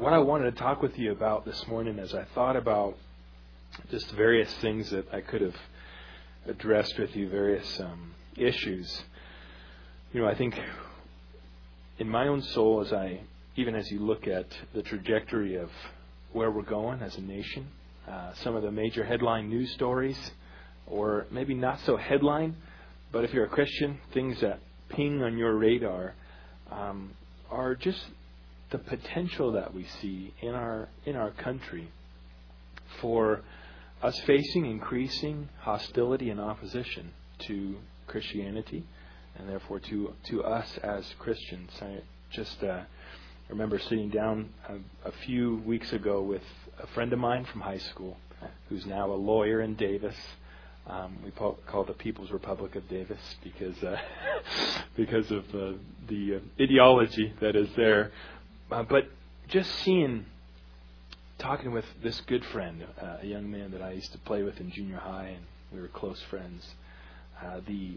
what I wanted to talk with you about this morning as I thought about just various things that I could have addressed with you, various issues. I think in my own soul, even as you look at the trajectory of where we're going as a nation, some of the major headline news stories, or maybe not so headline, but if you're a Christian, things that ping on your radar are just the potential that we see in our country for us facing increasing hostility and opposition to Christianity, and therefore to us as Christians. I remember sitting down a few weeks ago with a friend of mine from high school who's now a lawyer in Davis. We call the People's Republic of Davis because of the ideology that is there. But just talking with this good friend, a young man that I used to play with in junior high, and we were close friends, the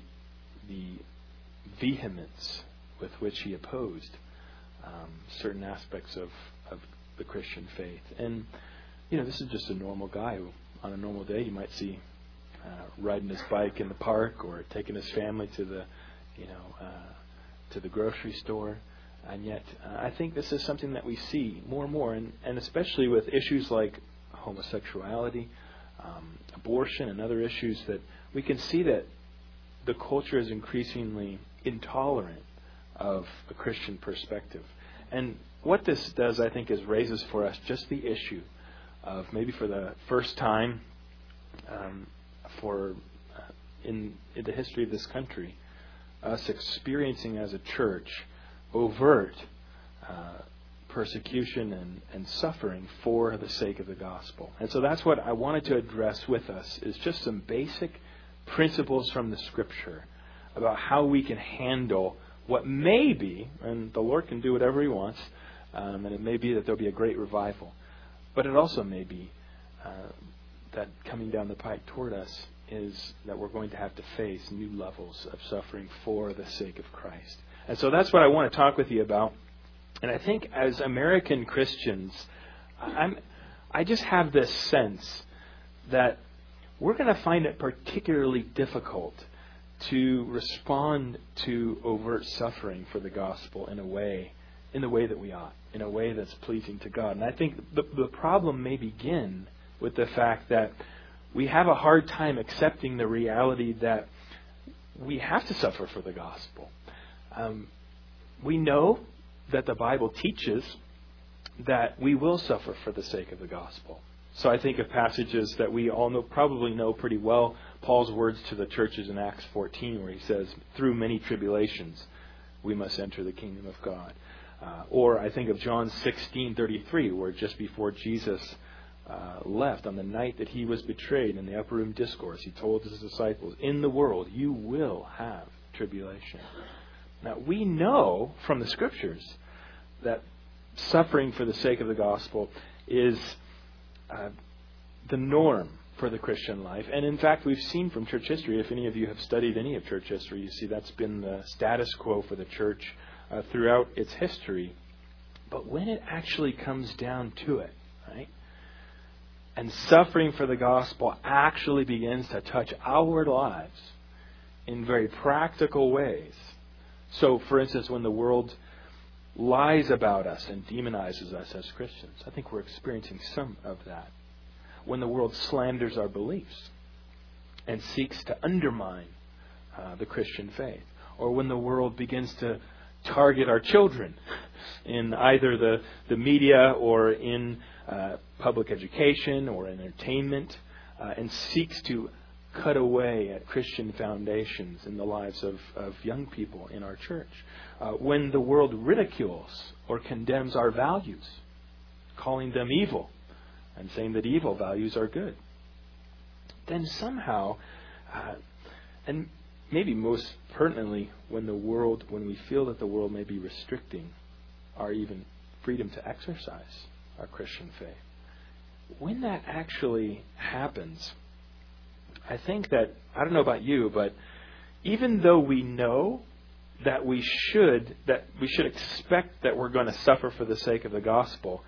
vehemence with which he opposed certain aspects of the Christian faith. And, this is just a normal guy who, on a normal day, you might see riding his bike in the park or taking his family to the grocery store. And yet, I think this is something that we see more and more, and especially with issues like homosexuality, abortion, and other issues, that we can see that the culture is increasingly intolerant of a Christian perspective. And what this does, I think, is raises for us just the issue of maybe for the first time in the history of this country, us experiencing as a church overt persecution and suffering for the sake of the gospel. And so that's what I wanted to address with us, is just some basic principles from the Scripture about how we can handle what may be, and the Lord can do whatever He wants, and it may be that there'll be a great revival, but it also may be that coming down the pike toward us is that we're going to have to face new levels of suffering for the sake of Christ. And so that's what I want to talk with you about. And I think as American Christians, I just have this sense that we're going to find it particularly difficult to respond to overt suffering for the gospel in the way that we ought, in a way that's pleasing to God. And I think the problem may begin with the fact that we have a hard time accepting the reality that we have to suffer for the gospel. We know that the Bible teaches that we will suffer for the sake of the gospel. So I think of passages that we all probably know pretty well. Paul's words to the churches in Acts 14, where he says, through many tribulations, we must enter the kingdom of God. Or I think of John 16:33, where just before Jesus left, on the night that He was betrayed in the upper room discourse, He told His disciples, in the world you will have tribulation. Now, we know from the Scriptures that suffering for the sake of the gospel is the norm for the Christian life. And in fact, we've seen from church history, if any of you have studied any of church history, you see that's been the status quo for the church throughout its history. But when it actually comes down to it, right, and suffering for the gospel actually begins to touch our lives in very practical ways. So, for instance, when the world lies about us and demonizes us as Christians, I think we're experiencing some of that. When the world slanders our beliefs and seeks to undermine the Christian faith, or when the world begins to target our children in either the media or in public education or entertainment, and seeks to cut away at Christian foundations in the lives of young people in our church. When the world ridicules or condemns our values, calling them evil and saying that evil values are good, then somehow, and maybe most pertinently, when we feel that the world may be restricting our even freedom to exercise our Christian faith, when that actually happens, I think that, I don't know about you, but even though we know that we should expect that we're going to suffer for the sake of the gospel,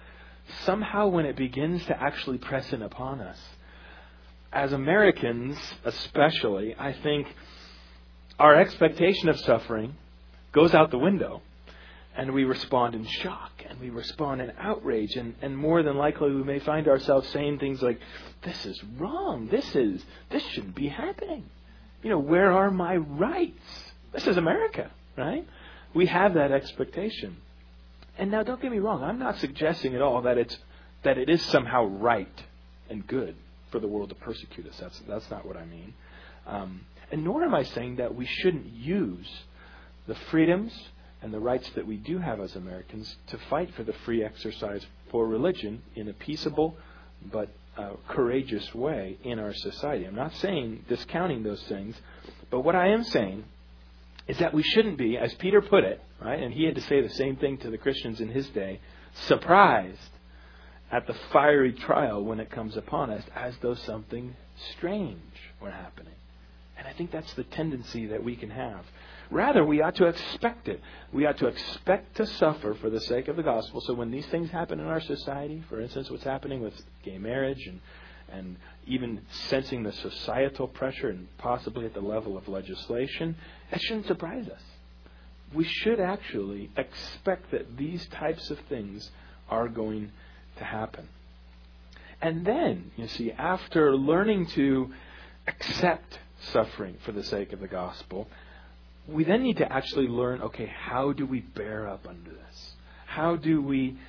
somehow when it begins to actually press in upon us, as Americans especially, I think our expectation of suffering goes out the window. And we respond in shock, and we respond in outrage, and more than likely we may find ourselves saying things like, "This is wrong. This shouldn't be happening. Where are my rights? This is America," right? We have that expectation. And now, don't get me wrong. I'm not suggesting at all that it is somehow right and good for the world to persecute us. That's not what I mean. And nor am I saying that we shouldn't use the freedoms and the rights that we do have as Americans to fight for the free exercise for religion in a peaceable but courageous way in our society. I'm not saying discounting those things, but what I am saying is that we shouldn't be, as Peter put it, right, and he had to say the same thing to the Christians in his day, surprised at the fiery trial when it comes upon us as though something strange were happening. And I think that's the tendency that we can have. Rather, we ought to expect it. We ought to expect to suffer for the sake of the gospel. So when these things happen in our society, for instance, what's happening with gay marriage and even sensing the societal pressure and possibly at the level of legislation, that shouldn't surprise us. We should actually expect that these types of things are going to happen. And then, after learning to accept suffering for the sake of the gospel, we then need to actually learn, okay, how do we bear up under this? How do we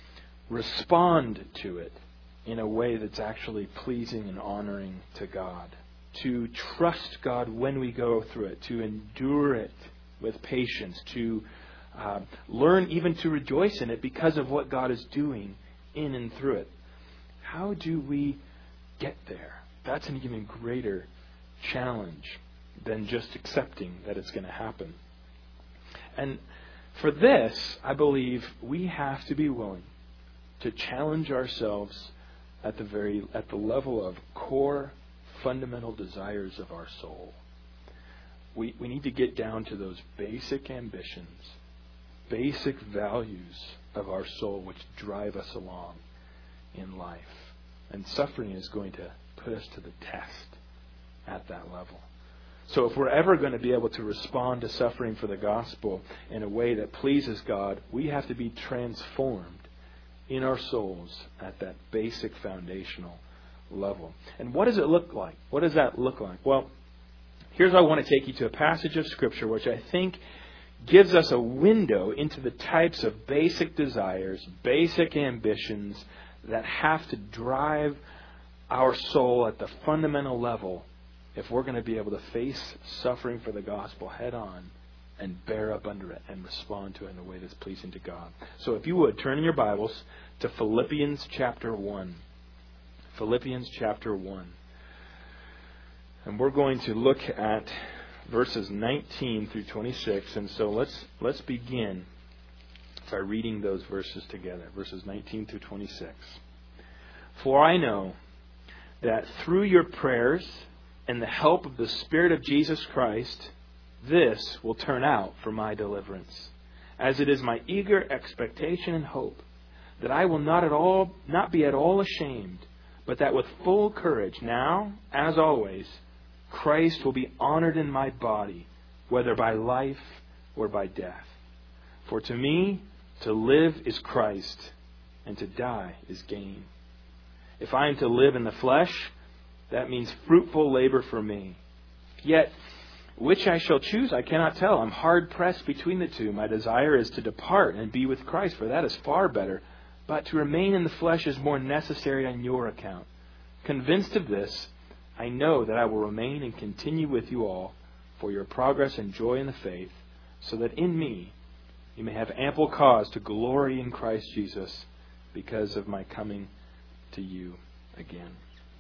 respond to it in a way that's actually pleasing and honoring to God? To trust God when we go through it, to endure it with patience, to learn even to rejoice in it because of what God is doing in and through it. How do we get there? That's an even greater challenge than just accepting that it's going to happen. And for this, I believe we have to be willing to challenge ourselves at the level of core fundamental desires of our soul. We need to get down to those basic ambitions, basic values of our soul which drive us along in life. And suffering is going to put us to the test at that level. So if we're ever going to be able to respond to suffering for the gospel in a way that pleases God, we have to be transformed in our souls at that basic foundational level. And what does it look like? What does that look like? Well, here's where I want to take you to a passage of Scripture which I think gives us a window into the types of basic desires, basic ambitions that have to drive our soul at the fundamental level if we're going to be able to face suffering for the gospel head on and bear up under it and respond to it in a way that's pleasing to God. So if you would, turn in your Bibles to Philippians chapter 1. Philippians chapter 1. And we're going to look at verses 19 through 26. And so let's begin by reading those verses together. Verses 19 through 26. For I know that through your prayers and the help of the Spirit of Jesus Christ, this will turn out for my deliverance, as it is my eager expectation and hope that I will not be at all ashamed, but that with full courage, now, as always, Christ will be honored in my body, whether by life or by death. For to me, to live is Christ, and to die is gain. If I am to live in the flesh, that means fruitful labor for me. Yet, which I shall choose, I cannot tell. I'm hard pressed between the two. My desire is to depart and be with Christ, for that is far better. But to remain in the flesh is more necessary on your account. Convinced of this, I know that I will remain and continue with you all for your progress and joy in the faith, so that in me you may have ample cause to glory in Christ Jesus because of my coming to you again.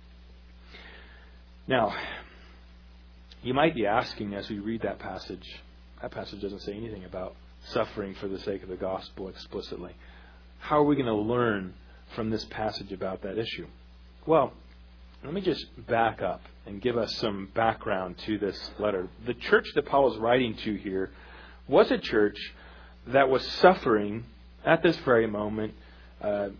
Now, you might be asking as we read that passage doesn't say anything about suffering for the sake of the gospel explicitly. How are we going to learn from this passage about that issue? Well, let me just back up and give us some background to this letter. The church that Paul is writing to here was a church that was suffering at this very moment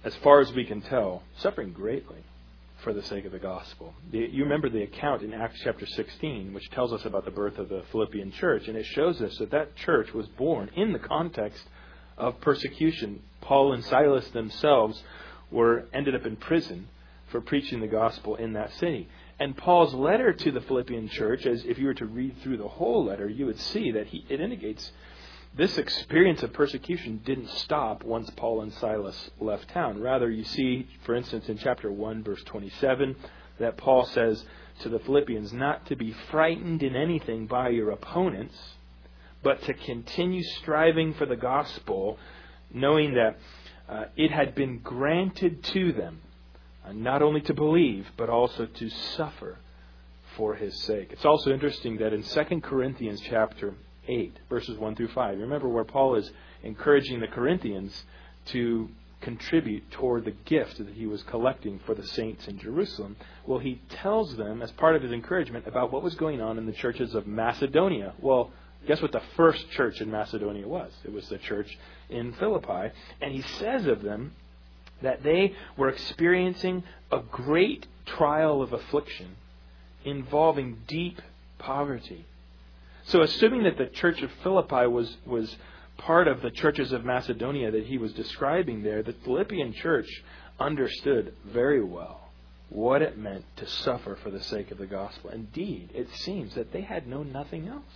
as far as we can tell, suffering greatly for the sake of the gospel. You remember the account in Acts chapter 16, which tells us about the birth of the Philippian church, and it shows us that that church was born in the context of persecution. Paul and Silas themselves ended up in prison for preaching the gospel in that city. And Paul's letter to the Philippian church, as if you were to read through the whole letter, you would see that it indicates this experience of persecution didn't stop once Paul and Silas left town. Rather, you see, for instance, in chapter 1, verse 27, that Paul says to the Philippians not to be frightened in anything by your opponents, but to continue striving for the gospel, knowing that it had been granted to them, not only to believe, but also to suffer for his sake. It's also interesting that in 2 Corinthians chapter 8, verses 1 through 5, remember where Paul is encouraging the Corinthians to contribute toward the gift that he was collecting for the saints in Jerusalem. Well, he tells them, as part of his encouragement, about what was going on in the churches of Macedonia. Well, guess what the first church in Macedonia was? It was the church in Philippi. And he says of them that they were experiencing a great trial of affliction involving deep poverty. So assuming that the church of Philippi was part of the churches of Macedonia that he was describing there, the Philippian church understood very well what it meant to suffer for the sake of the gospel. Indeed, it seems that they had known nothing else.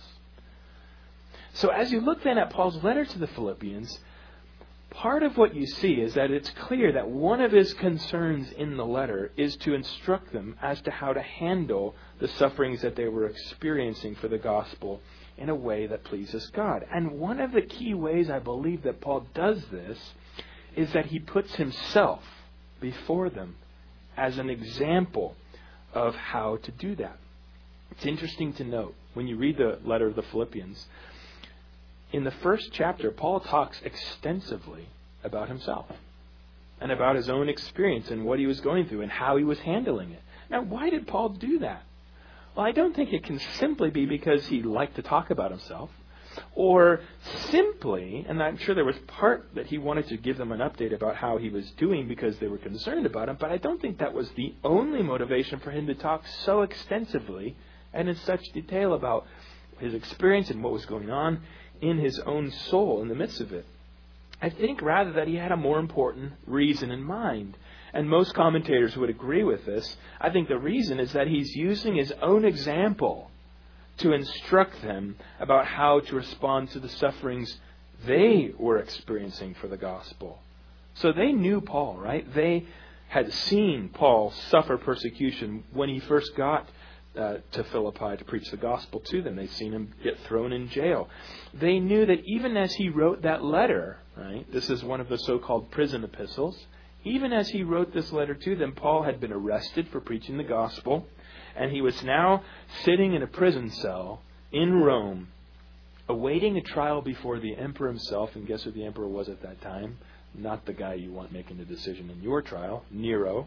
So as you look then at Paul's letter to the Philippians, part of what you see is that it's clear that one of his concerns in the letter is to instruct them as to how to handle the sufferings that they were experiencing for the gospel in a way that pleases God. And one of the key ways I believe that Paul does this is that he puts himself before them as an example of how to do that. It's interesting to note, when you read the letter of the Philippians, in the first chapter, Paul talks extensively about himself and about his own experience and what he was going through and how he was handling it. Now, why did Paul do that? Well, I don't think it can simply be because he liked to talk about himself, or simply, and I'm sure there was part that he wanted to give them an update about how he was doing because they were concerned about him, but I don't think that was the only motivation for him to talk so extensively and in such detail about his experience and what was going on in his own soul in the midst of it. I think rather that he had a more important reason in mind. And most commentators would agree with this. I think the reason is that he's using his own example to instruct them about how to respond to the sufferings they were experiencing for the gospel. So they knew Paul, right? They had seen Paul suffer persecution when he first got to Philippi to preach the gospel to them. They'd seen him get thrown in jail. They knew that even as he wrote that letter, right? This is one of the so-called prison epistles. Even as he wrote this letter to them, Paul had been arrested for preaching the gospel, and he was now sitting in a prison cell in Rome, awaiting a trial before the emperor himself. And guess who the emperor was at that time? Not the guy you want making the decision in your trial, Nero.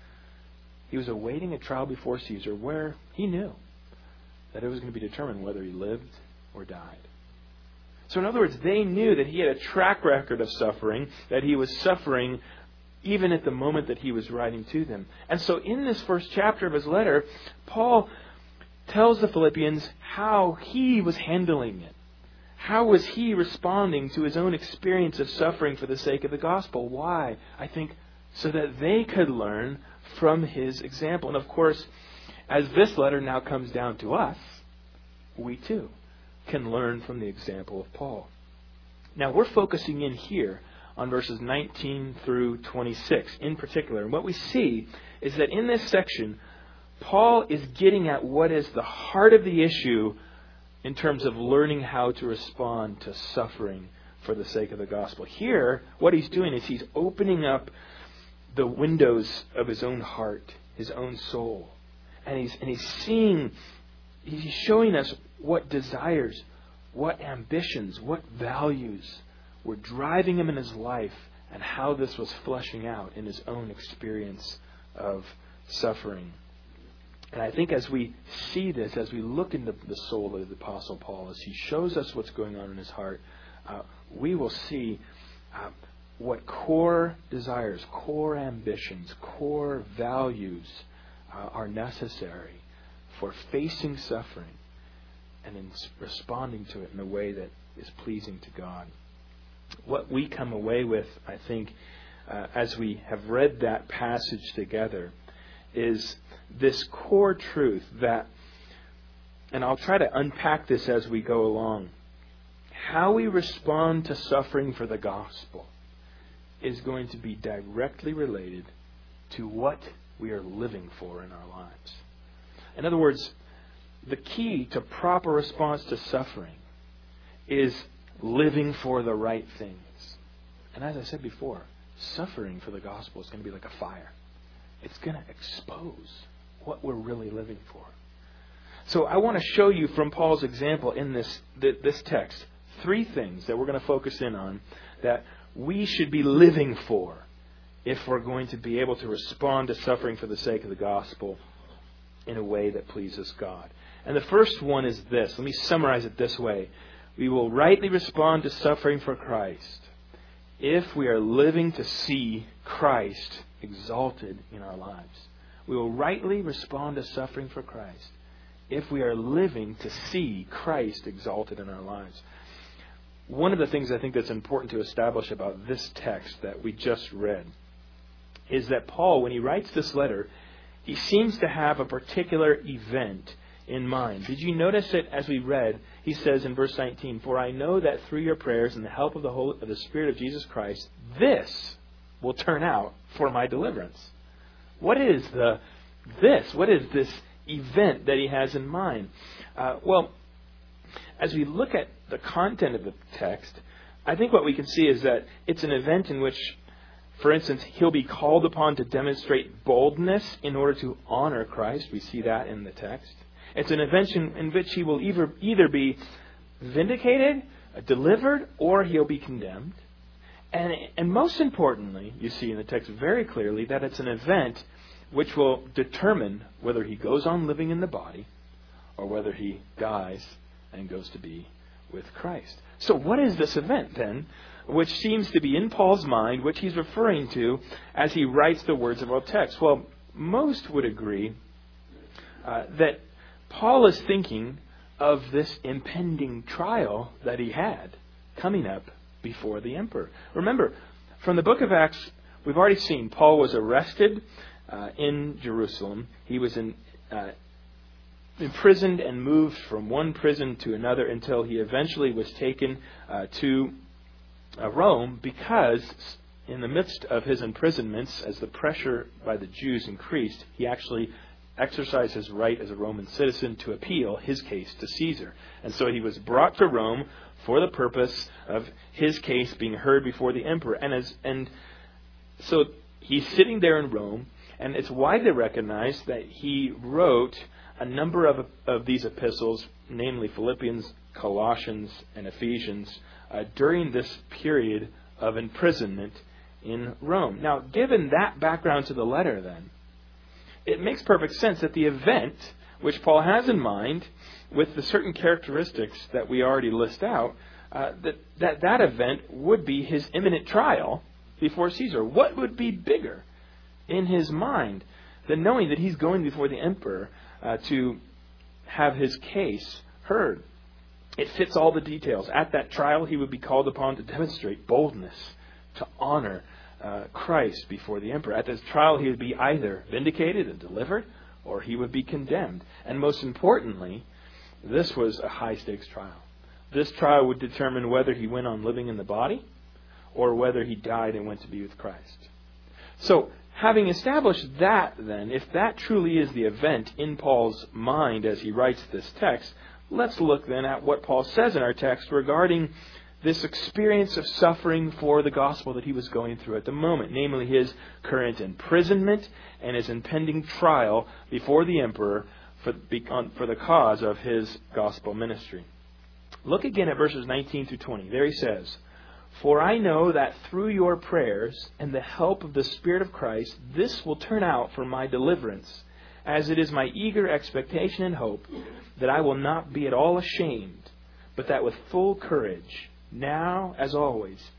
He was awaiting a trial before Caesar where he knew that it was going to be determined whether he lived or died. So in other words, they knew that he had a track record of suffering, that he was suffering even at the moment that he was writing to them. And so in this first chapter of his letter, Paul tells the Philippians how he was handling it. How was he responding to his own experience of suffering for the sake of the gospel? Why? I think so that they could learn from his example. And of course, as this letter now comes down to us, we too can learn from the example of Paul. Now we're focusing in here on verses 19 through 26 in particular. And what we see is that in this section, Paul is getting at what is the heart of the issue in terms of learning how to respond to suffering for the sake of the gospel. Here, what he's doing is he's opening up the windows of his own heart, his own soul. And he's showing us what desires, what ambitions, what values were driving him in his life, and how this was fleshing out in his own experience of suffering. And I think as we see this, as we look into the soul of the Apostle Paul, as he shows us what's going on in his heart, we will see what core desires, core ambitions, core values are necessary for facing suffering and in responding to it in a way that is pleasing to God. What we come away with, I think, as we have read that passage together, is this core truth that, and I'll try to unpack this as we go along, how we respond to suffering for the gospel is going to be directly related to what we are living for in our lives. In other words, the key to proper response to suffering is living for the right things. And as I said before, suffering for the gospel is going to be like a fire. It's going to expose what we're really living for. So I want to show you from Paul's example in this text 3 things that we're going to focus in on that we should be living for if we're going to be able to respond to suffering for the sake of the gospel in a way that pleases God. And the first one is this. Let me summarize it this way. We will rightly respond to suffering for Christ if we are living to see Christ exalted in our lives. We will rightly respond to suffering for Christ if we are living to see Christ exalted in our lives. One of the things I think that's important to establish about this text that we just read is that Paul, when he writes this letter, he seems to have a particular event in mind. Did you notice it as we read? He says in verse 19, "For I know that through your prayers and the help of the Spirit of Jesus Christ, this will turn out for my deliverance." What is this? What is this event that he has in mind? Well, as we look at the content of the text, I think what we can see is that it's an event in which, for instance, he'll be called upon to demonstrate boldness in order to honor Christ. We see that in the text. It's an event in which he will either be vindicated, delivered, or he'll be condemned. And most importantly, you see in the text very clearly that it's an event which will determine whether he goes on living in the body or whether he dies and goes to be with Christ. So what is this event then, which seems to be in Paul's mind, which he's referring to as he writes the words of our text? Well, most would agree that Paul is thinking of this impending trial that he had coming up before the emperor. Remember, from the book of Acts, we've already seen Paul was arrested in Jerusalem. He was imprisoned and moved from one prison to another until he eventually was taken to Rome, because in the midst of his imprisonments, as the pressure by the Jews increased, he actually exercised his right as a Roman citizen to appeal his case to Caesar. And so he was brought to Rome for the purpose of his case being heard before the emperor. And so he's sitting there in Rome, and it's widely recognized that he wrote a number of these epistles, namely Philippians, Colossians, and Ephesians, during this period of imprisonment in Rome. Now, given that background to the letter, then, it makes perfect sense that the event which Paul has in mind, with the certain characteristics that we already list out, that event would be his imminent trial before Caesar. What would be bigger in his mind than knowing that he's going before the emperor to have his case heard? It fits all the details. At that trial, he would be called upon to demonstrate boldness, to honor Christ before the emperor. At this trial, he would be either vindicated and delivered, or he would be condemned. And most importantly, this was a high-stakes trial. This trial would determine whether he went on living in the body or whether he died and went to be with Christ. So, having established that, then, if that truly is the event in Paul's mind as he writes this text, let's look then at what Paul says in our text regarding this experience of suffering for the gospel that he was going through at the moment, namely his current imprisonment and his impending trial before the emperor for the cause of his gospel ministry. Look again at verses 19 through 20. There he says, "For I know that through your prayers and the help of the Spirit of Christ, this will turn out for my deliverance, as it is my eager expectation and hope that I will not be at all ashamed, but that with full courage, now as always,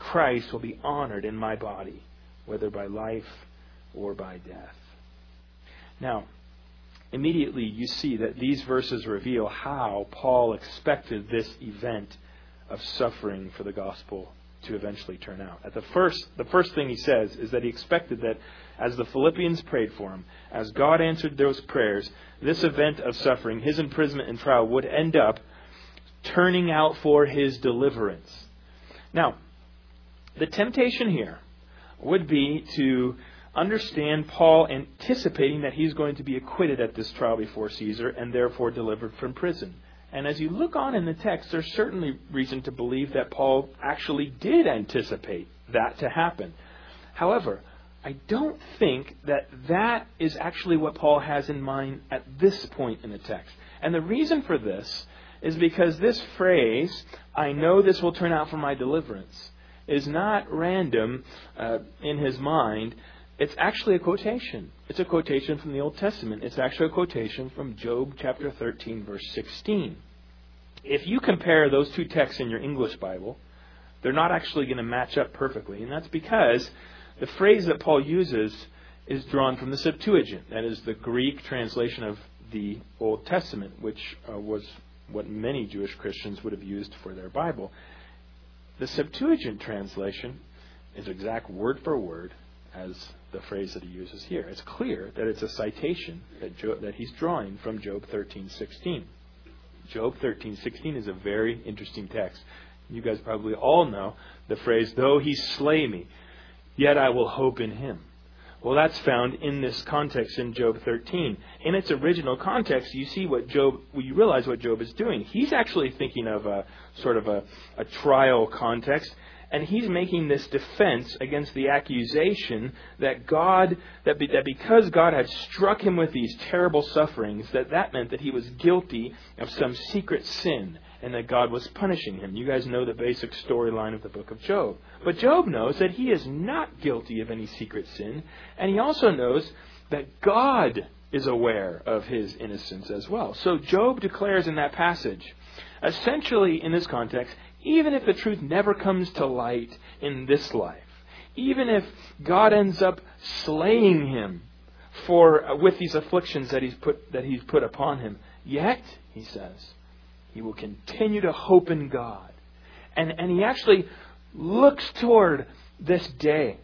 Christ will be honored in my body, whether by life or by death. Now, immediately you see that these verses reveal how Paul expected this event of suffering for the gospel to eventually turn out. The first thing he says is that he expected that as the Philippians prayed for him, as God answered those prayers, this event of suffering, his imprisonment and trial, would end up turning out for his deliverance. Now, the temptation here would be to understand Paul anticipating that he's going to be acquitted at this trial before Caesar and therefore delivered from prison. And as you look on in the text, there's certainly reason to believe that Paul actually did anticipate that to happen. However, I don't think that that is actually what Paul has in mind at this point in the text. And the reason for this is because this phrase, I know this will turn out for my deliverance, is not random in his mind. It's actually a quotation. It's a quotation from the Old Testament. It's actually a quotation from Job chapter 13, verse 16. If you compare those two texts in your English Bible, they're not actually going to match up perfectly. And that's because the phrase that Paul uses is drawn from the Septuagint. That is the Greek translation of the Old Testament, which was what many Jewish Christians would have used for their Bible. The Septuagint translation is exact word for word as the phrase that he uses here. It's clear that it's a citation that he's drawing from Job 13:16. Job 13:16 is a very interesting text. You guys probably all know the phrase, though he slay me, yet I will hope in him. Well, that's found in this context in Job 13. In its original context, you realize what Job is doing. He's actually thinking of a trial context, and he's making this defense against the accusation that because God had struck him with these terrible sufferings, that meant that he was guilty of some secret sin and that God was punishing him. You guys know the basic storyline of the book of Job. But Job knows that he is not guilty of any secret sin, and he also knows that God is aware of his innocence as well. So Job declares in that passage, essentially in this context, even if the truth never comes to light in this life, even if God ends up slaying him with these afflictions that he's put upon him, yet, he says, he will continue to hope in God. And he actually looks toward this day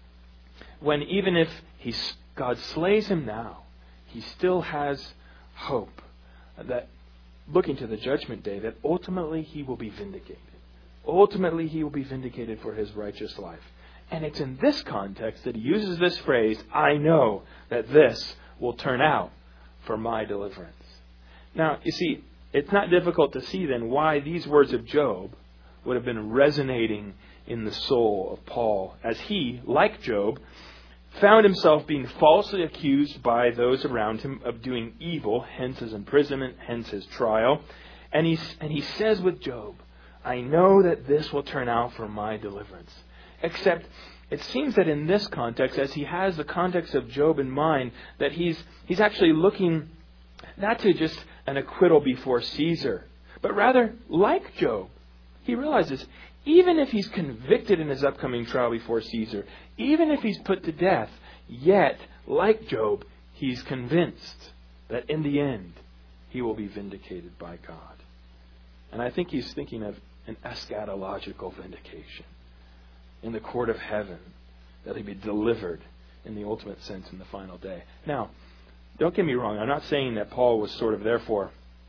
when even if God slays him now, he still has hope that looking to the judgment day, that ultimately he will be vindicated. Ultimately he will be vindicated for his righteous life. And it's in this context that he uses this phrase, I know that this will turn out for my deliverance. Now, you see, it's not difficult to see then why these words of Job would have been resonating in the soul of Paul as he, like Job, found himself being falsely accused by those around him of doing evil, hence his imprisonment, hence his trial. And he says with Job, I know that this will turn out for my deliverance. Except it seems that in this context, as he has the context of Job in mind, that he's actually looking not to just an acquittal before Caesar, but rather, like Job, he realizes even if he's convicted in his upcoming trial before Caesar, even if he's put to death, yet, like Job, he's convinced that in the end, he will be vindicated by God. And I think he's thinking of an eschatological vindication in the court of heaven, that he'll be delivered in the ultimate sense in the final day. Now, don't get me wrong, I'm not saying that Paul was therefore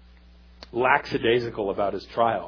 lackadaisical about his trial.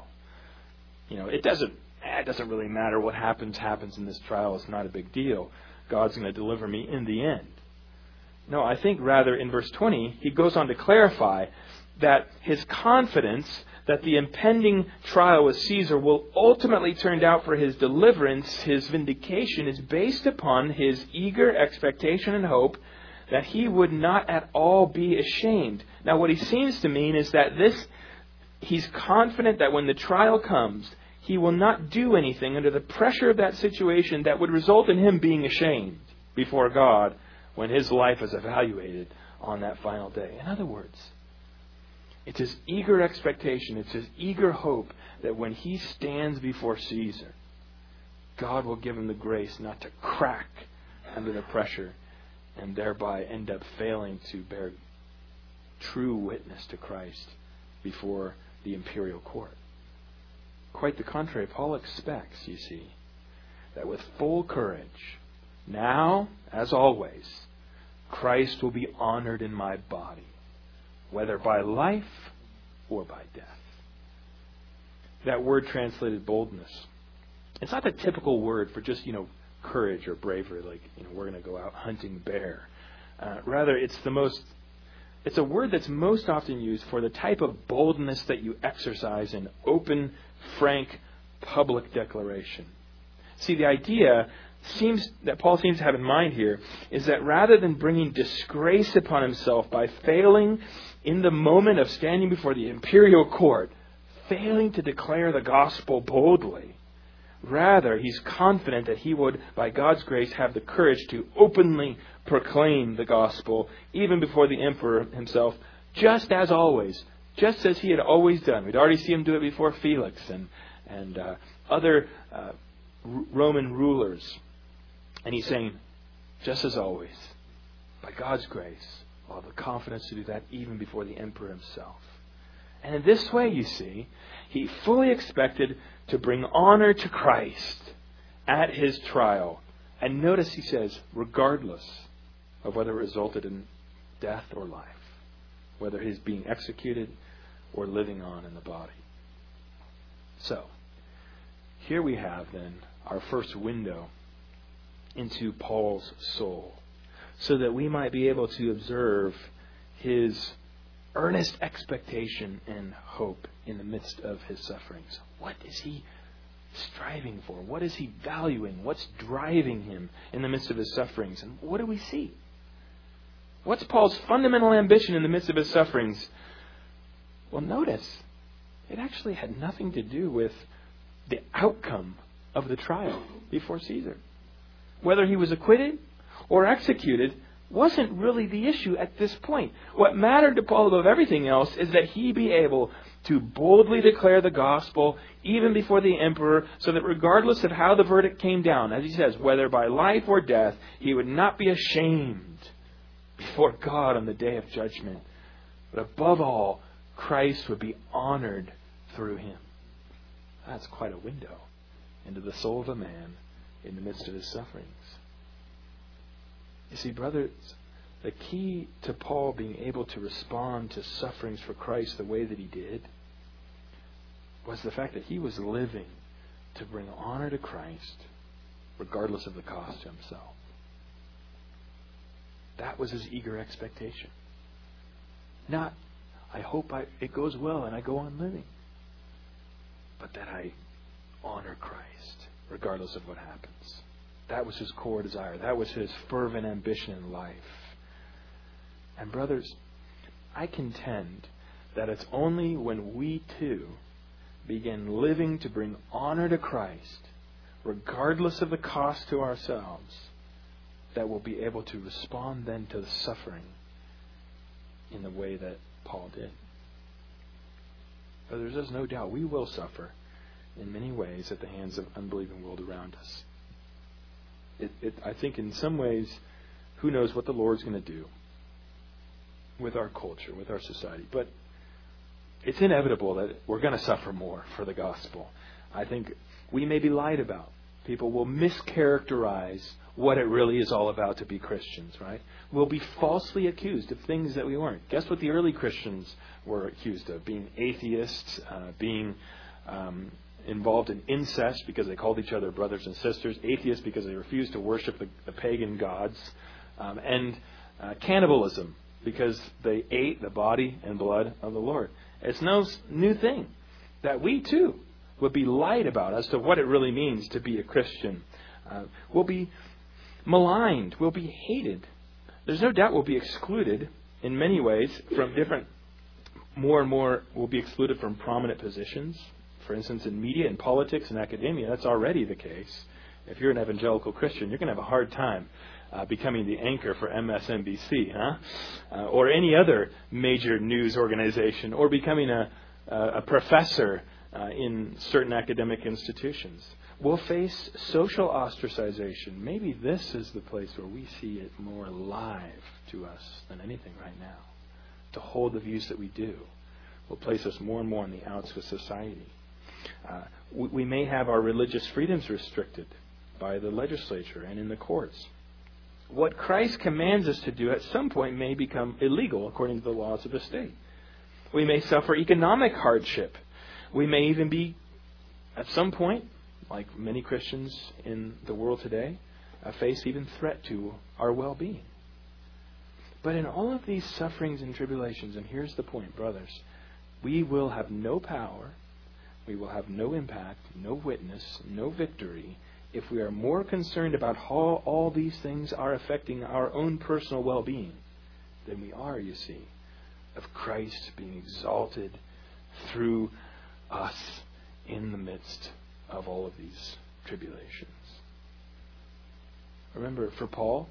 It doesn't really matter what happens in this trial. It's not a big deal. God's going to deliver me in the end. No, I think rather in verse 20, he goes on to clarify that his confidence that the impending trial with Caesar will ultimately turn out for his deliverance, his vindication, is based upon his eager expectation and hope that he would not at all be ashamed. Now, what he seems to mean is that he's confident that when the trial comes, he will not do anything under the pressure of that situation that would result in him being ashamed before God when his life is evaluated on that final day. In other words, it's his eager expectation, it's his eager hope that when he stands before Caesar, God will give him the grace not to crack under the pressure and thereby end up failing to bear true witness to Christ before the imperial court. Quite the contrary, Paul expects, you see, that with full courage, now, as always, Christ will be honored in my body, whether by life or by death. That word translated boldness, it's not the typical word for just, courage or bravery, like, we're going to go out hunting bear. Rather, it's a word that's most often used for the type of boldness that you exercise in open, frank, public declaration. See, the idea that Paul seems to have in mind here is that rather than bringing disgrace upon himself by failing in the moment of standing before the imperial court, failing to declare the gospel boldly, rather he's confident that he would, by God's grace, have the courage to openly proclaim the gospel, even before the emperor himself, just as always, just as he had always done. We'd already seen him do it before Felix and other Roman rulers. And he's saying, just as always, by God's grace, I'll have the confidence to do that even before the emperor himself. And in this way, you see, he fully expected to bring honor to Christ at his trial. And notice he says, regardless of whether it resulted in death or life, whether he's being executed or living on in the body. So, here we have then our first window into Paul's soul, so that we might be able to observe his earnest expectation and hope in the midst of his sufferings. What is he striving for? What is he valuing? What's driving him in the midst of his sufferings? And what do we see? What's Paul's fundamental ambition in the midst of his sufferings? Well, notice, it actually had nothing to do with the outcome of the trial before Caesar. Whether he was acquitted or executed wasn't really the issue at this point. What mattered to Paul above everything else is that he be able to boldly declare the gospel even before the emperor, so that regardless of how the verdict came down, as he says, whether by life or death, he would not be ashamed before God on the day of judgment. But above all, Christ would be honored through him. That's quite a window into the soul of a man in the midst of his sufferings. You see, brothers, the key to Paul being able to respond to sufferings for Christ the way that he did was the fact that he was living to bring honor to Christ regardless of the cost to himself. That was his eager expectation. Not, I hope it goes well and I go on living, but that I honor Christ regardless of what happens. That was his core desire. That was his fervent ambition in life. And brothers, I contend that it's only when we too begin living to bring honor to Christ, regardless of the cost to ourselves, that we'll be able to respond then to the suffering in the way that Paul did. Brothers, there's no doubt we will suffer in many ways at the hands of the unbelieving world around us. I think in some ways, who knows what the Lord's going to do with our culture, with our society. But it's inevitable that we're going to suffer more for the gospel. I think we may be lied about. People will mischaracterize what it really is all about to be Christians, right? We'll be falsely accused of things that we weren't. Guess what the early Christians were accused of? Being atheists, being involved in incest because they called each other brothers and sisters, atheists because they refused to worship the pagan gods, and cannibalism because they ate the body and blood of the Lord. It's no new thing that we too would be lied about as to what it really means to be a Christian. We'll be maligned. We'll be hated. There's no doubt we'll be excluded in many ways from more and more we'll be excluded from prominent positions. For instance, in media and politics and academia, that's already the case. If you're an evangelical Christian, you're going to have a hard time becoming the anchor for MSNBC, or any other major news organization, or becoming a professor in certain academic institutions. We'll face social ostracization. Maybe this is the place where we see it more live to us than anything right now. To hold the views that we do will place us more and more on the outs of society. We may have our religious freedoms restricted by the legislature and in the courts. What Christ commands us to do at some point may become illegal according to the laws of the state. We may suffer economic hardship. We may even be, at some point, like many Christians in the world today, face even threat to our well-being. But in all of these sufferings and tribulations, and here's the point, brothers, we will have no power, we will have no impact, no witness, no victory, if we are more concerned about how all these things are affecting our own personal well-being than we are, you see, of Christ being exalted through us in the midst of all of these tribulations. Remember, for Paul,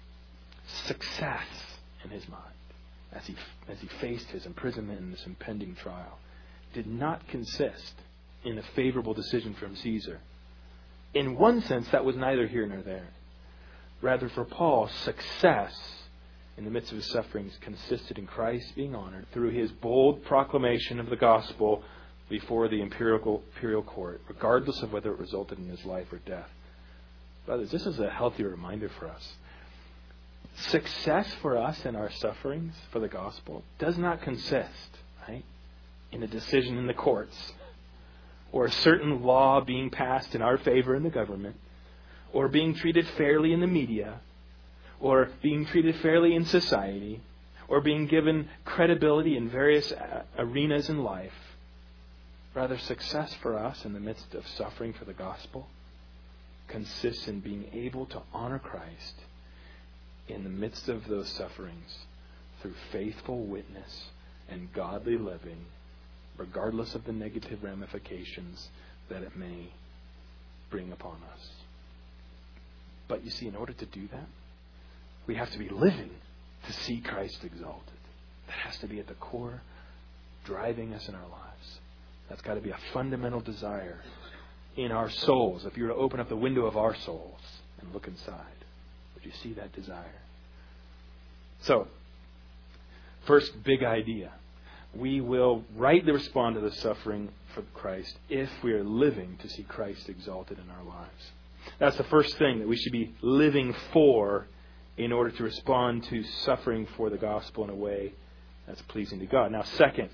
success in his mind, as he faced his imprisonment in this impending trial, did not consist in a favorable decision from Caesar. In one sense, that was neither here nor there. Rather, for Paul, success in the midst of his sufferings consisted in Christ being honored through his bold proclamation of the gospel before the imperial court, regardless of whether it resulted in his life or death. Brothers, this is a healthy reminder for us. Success for us in our sufferings for the gospel does not consist, right, in a decision in the courts, or a certain law being passed in our favor in the government, or being treated fairly in the media, or being treated fairly in society, or being given credibility in various arenas in life. Rather, success for us in the midst of suffering for the gospel consists in being able to honor Christ in the midst of those sufferings through faithful witness and godly living, regardless of the negative ramifications that it may bring upon us. But you see, in order to do that, we have to be living to see Christ exalted. That has to be at the core, driving us in our lives. That's got to be a fundamental desire in our souls. If you were to open up the window of our souls and look inside, would you see that desire? So, first big idea. We will rightly respond to the suffering for Christ if we are living to see Christ exalted in our lives. That's the first thing that we should be living for in order to respond to suffering for the gospel in a way that's pleasing to God. Now, second,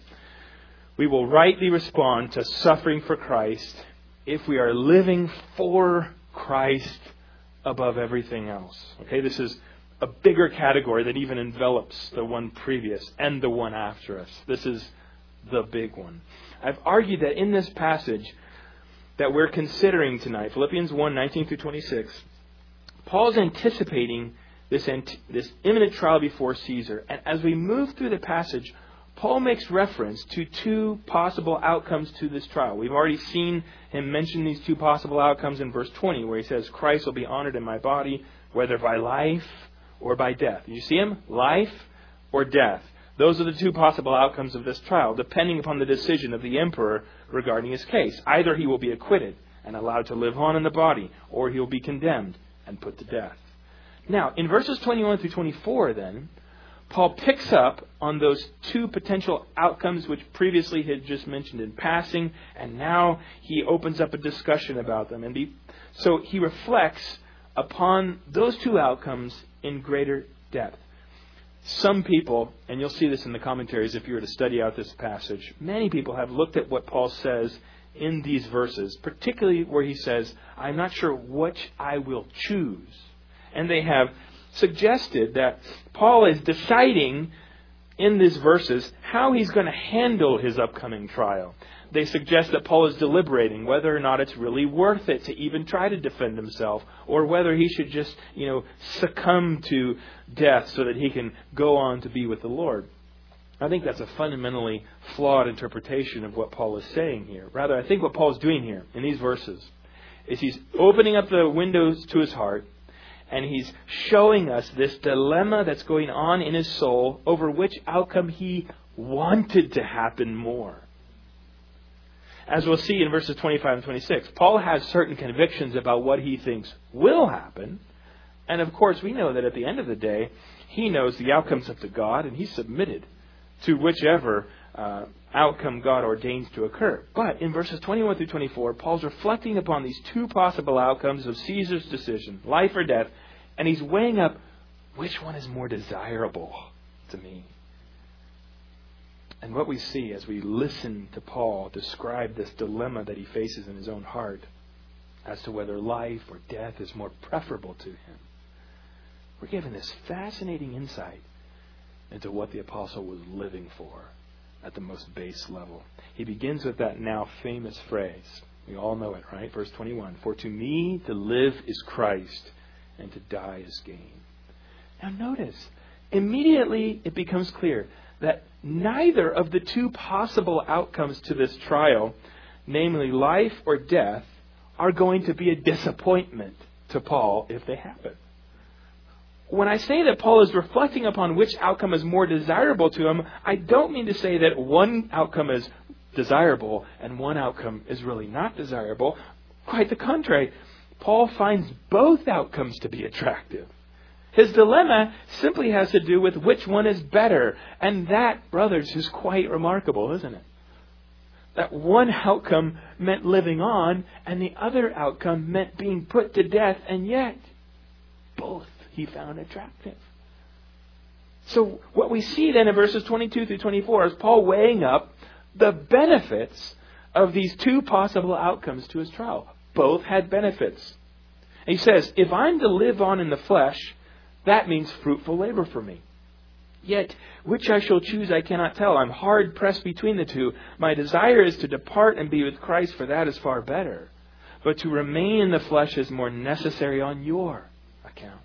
we will rightly respond to suffering for Christ if we are living for Christ above everything else. Okay, this is a bigger category that even envelops the one previous and the one after us. This is the big one. I've argued that in this passage that we're considering tonight, Philippians 1:19-26, Paul's anticipating this imminent trial before Caesar. And as we move through the passage, Paul makes reference to two possible outcomes to this trial. We've already seen him mention these two possible outcomes in verse 20, where he says, Christ will be honored in my body, whether by life or by death. You see him? Life or death. Those are the two possible outcomes of this trial, depending upon the decision of the emperor regarding his case. Either he will be acquitted and allowed to live on in the body, or he will be condemned and put to death. Now, in verses 21-24, then, Paul picks up on those two potential outcomes which previously he had just mentioned in passing, and now he opens up a discussion about them. So he reflects upon those two outcomes in greater depth. Some people, and you'll see this in the commentaries if you were to study out this passage, many people have looked at what Paul says in these verses, particularly where he says, I'm not sure which I will choose. And they have suggested that Paul is deciding in these verses how he's going to handle his upcoming trial. They suggest that Paul is deliberating whether or not it's really worth it to even try to defend himself, or whether he should just, succumb to death so that he can go on to be with the Lord. I think that's a fundamentally flawed interpretation of what Paul is saying here. Rather, I think what Paul is doing here in these verses is he's opening up the windows to his heart, and he's showing us this dilemma that's going on in his soul over which outcome he wanted to happen more. as we'll see in verses 25 and 26, Paul has certain convictions about what he thinks will happen. And of course, we know that at the end of the day, he knows the outcome's up to God, and he's submitted to whichever outcome God ordains to occur. But in verses 21 through 24, Paul's reflecting upon these two possible outcomes of Caesar's decision, life or death, and he's weighing up which one is more desirable to me. And what we see as we listen to Paul describe this dilemma that he faces in his own heart as to whether life or death is more preferable to him, we're given this fascinating insight into what the apostle was living for at the most base level. He begins with that now famous phrase. We all know it, right? Verse 21, "For to me to live is Christ, and to die is gain." Now notice, immediately it becomes clear that neither of the two possible outcomes to this trial, namely life or death, are going to be a disappointment to Paul if they happen. When I say that Paul is reflecting upon which outcome is more desirable to him, I don't mean to say that one outcome is desirable and one outcome is really not desirable. Quite the contrary. Paul finds both outcomes to be attractive. His dilemma simply has to do with which one is better. And that, brothers, is quite remarkable, isn't it? That one outcome meant living on, and the other outcome meant being put to death, and yet both he found attractive. So what we see then in verses 22 through 24 is Paul weighing up the benefits of these two possible outcomes to his trial. Both had benefits. And he says, if I'm to live on in the flesh, that means fruitful labor for me. Yet, which I shall choose I cannot tell. I'm hard pressed between the two. My desire is to depart and be with Christ, for that is far better. But to remain in the flesh is more necessary on your account.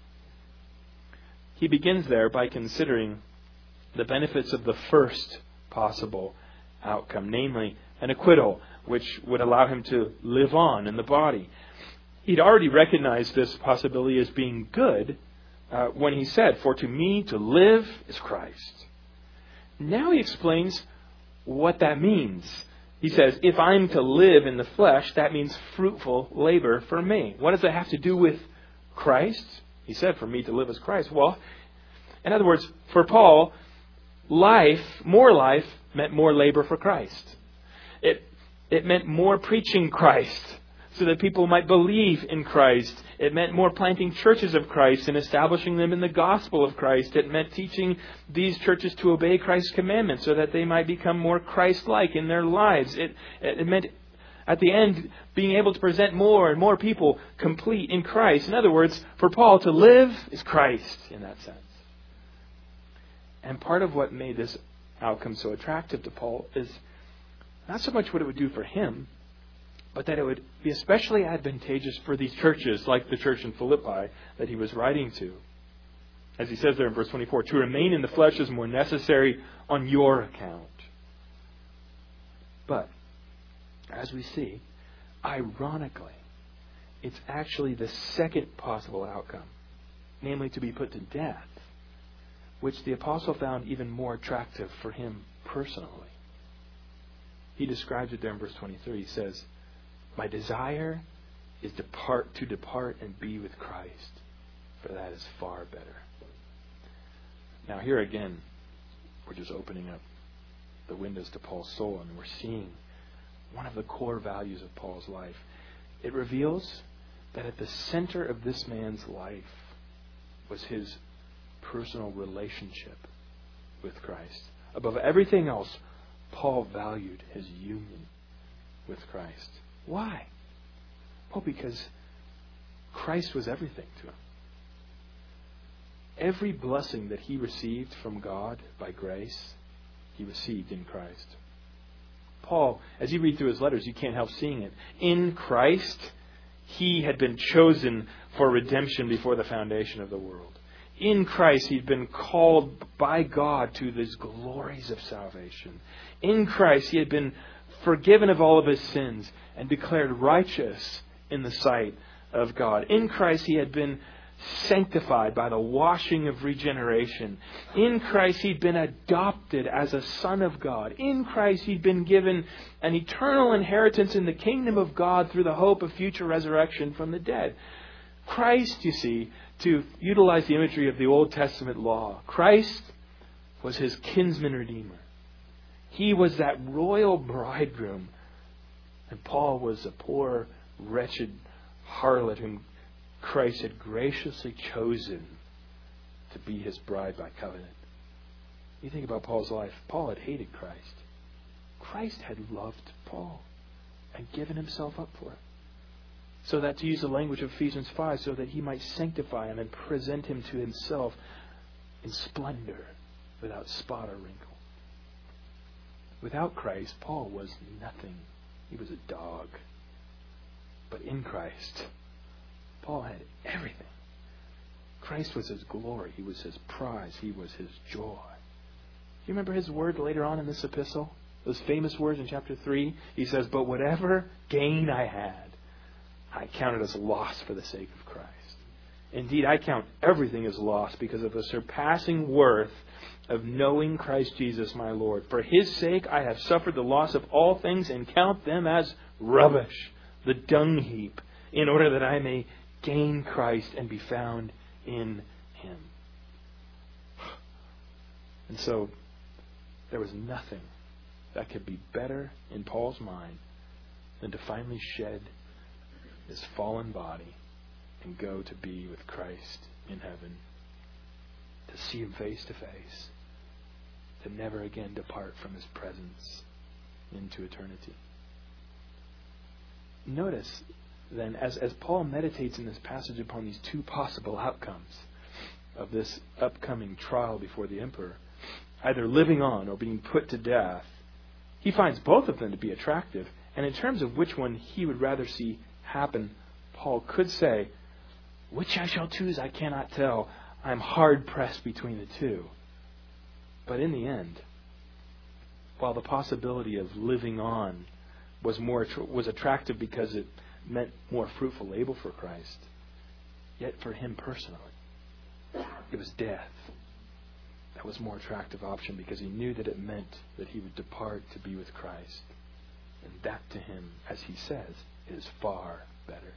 He begins there by considering the benefits of the first possible outcome, namely an acquittal, which would allow him to live on in the body. He'd already recognized this possibility as being good when he said, "For to me to live is Christ." Now he explains what that means. He says, if I'm to live in the flesh, that means fruitful labor for me. What does that have to do with Christ? He said, for me to live is Christ. Well, in other words, for Paul, more life meant more labor for Christ. It meant more preaching Christ so that people might believe in Christ. It meant more planting churches of Christ and establishing them in the gospel of Christ. It meant teaching these churches to obey Christ's commandments so that they might become more Christ-like in their lives. It meant, at the end, being able to present more and more people complete in Christ. In other words, for Paul, to live is Christ in that sense. And part of what made this outcome so attractive to Paul is not so much what it would do for him, but that it would be especially advantageous for these churches, like the church in Philippi that he was writing to. As he says there in verse 24, to remain in the flesh is more necessary on your account. But, as we see, ironically, it's actually the second possible outcome, namely to be put to death, which the apostle found even more attractive for him personally. He describes it there in verse 23. He says, my desire is to depart and be with Christ, for that is far better. Now here again, we're just opening up the windows to Paul's soul, and we're seeing one of the core values of Paul's life. It reveals that at the center of this man's life was his personal relationship with Christ. Above everything else, Paul valued his union with Christ. Why? Well, because Christ was everything to him. Every blessing that he received from God by grace, he received in Christ. Paul, as you read through his letters, you can't help seeing it. In Christ, he had been chosen for redemption before the foundation of the world. In Christ, he'd been called by God to these glories of salvation. In Christ, he had been forgiven of all of his sins and declared righteous in the sight of God. In Christ, he had been sanctified by the washing of regeneration. In Christ he'd been adopted as a son of God. In Christ he'd been given an eternal inheritance in the kingdom of God through the hope of future resurrection from the dead. Christ, you see, to utilize the imagery of the Old Testament law, Christ was his kinsman redeemer. He was that royal bridegroom. And Paul was a poor, wretched harlot whom Christ had graciously chosen to be his bride by covenant. You think about Paul's life. Paul had hated Christ. Christ had loved Paul and given himself up for it. So that, to use the language of Ephesians 5, so that he might sanctify him and present him to himself in splendor, without spot or wrinkle. Without Christ, Paul was nothing. He was a dog. But in Christ, Paul had everything. Christ was his glory. He was his prize. He was his joy. Do you remember his word later on in this epistle? Those famous words in chapter 3. He says, "But whatever gain I had, I counted as loss for the sake of Christ. Indeed, I count everything as loss because of the surpassing worth of knowing Christ Jesus my Lord. For his sake I have suffered the loss of all things and count them as rubbish, the dung heap, in order that I may gain Christ and be found in him." And so there was nothing that could be better in Paul's mind than to finally shed his fallen body and go to be with Christ in heaven, to see him face to face, to never again depart from his presence into eternity. Notice then, as Paul meditates in this passage upon these two possible outcomes of this upcoming trial before the emperor, either living on or being put to death, he finds both of them to be attractive. And in terms of which one he would rather see happen, Paul could say, "Which I shall choose, I cannot tell. I'm hard pressed between the two." But in the end, while the possibility of living on was attractive because it meant more fruitful labor for Christ, yet for him personally, it was death. That was a more attractive option because he knew that it meant that he would depart to be with Christ. And that to him, as he says, is far better.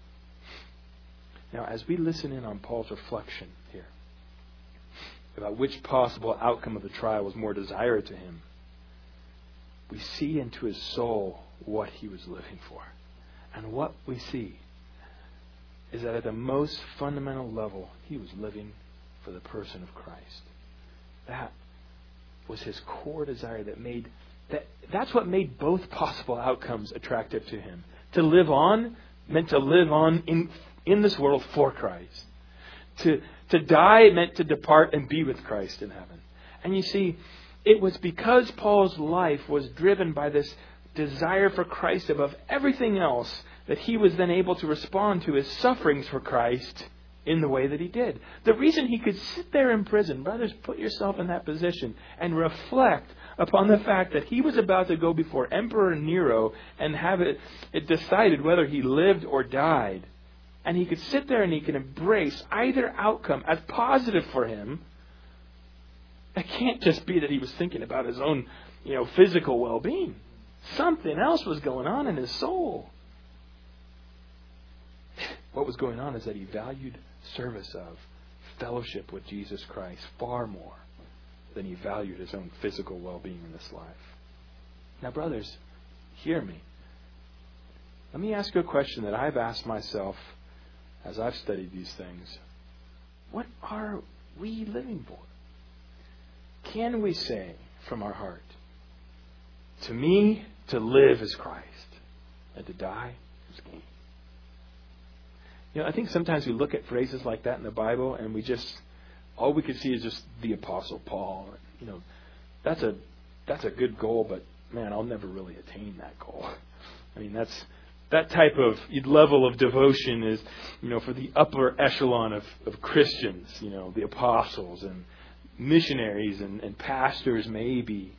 Now, as we listen in on Paul's reflection here about which possible outcome of the trial was more desired to him, we see into his soul what he was living for. And what we see is that at the most fundamental level, he was living for the person of Christ. That was his core desire that's what made both possible outcomes attractive to him. To live on meant to live on in this world for Christ. To die meant to depart and be with Christ in heaven. And you see, it was because Paul's life was driven by this desire for Christ above everything else that he was then able to respond to his sufferings for Christ in the way that he did. The reason he could sit there in prison, brothers, put yourself in that position and reflect upon the fact that he was about to go before Emperor Nero and have it decided whether he lived or died. And he could sit there and he could embrace either outcome as positive for him. It can't just be that he was thinking about his own, physical well-being. Something else was going on in his soul. What was going on is that he valued service of fellowship with Jesus Christ far more than he valued his own physical well-being in this life. Now, brothers, hear me. Let me ask you a question that I've asked myself as I've studied these things. What are we living for? Can we say from our heart, to me, to live is Christ, and to die is gain? I think sometimes we look at phrases like that in the Bible and all we can see is just the Apostle Paul. That's a good goal, but man, I'll never really attain that goal. I mean, that type of level of devotion is, for the upper echelon of Christians, the apostles and missionaries and pastors maybe.